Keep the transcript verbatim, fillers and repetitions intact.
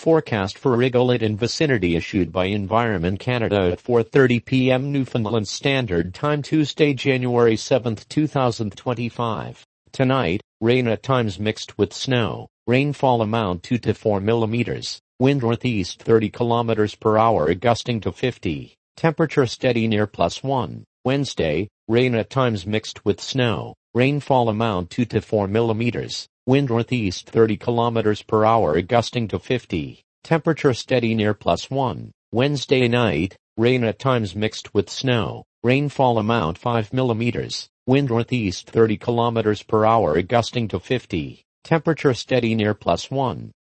Forecast for regolith and vicinity issued by Environment Canada at four thirty p m Newfoundland Standard Time, Tuesday, January seventh, two thousand twenty-five. Tonight, rain at times mixed with snow. Rainfall amount two to four millimeters. Wind northeast thirty kilometers per hour gusting to fifty. Temperature steady near plus one. Wednesday, rain at times mixed with snow. Rainfall amount two to four millimeters. Wind northeast thirty kilometers per hour gusting to fifty. Temperature steady near plus one. Wednesday night, rain at times mixed with snow. Rainfall amount five millimeters. Wind northeast thirty kilometers per hour gusting to fifty. Temperature steady near plus one.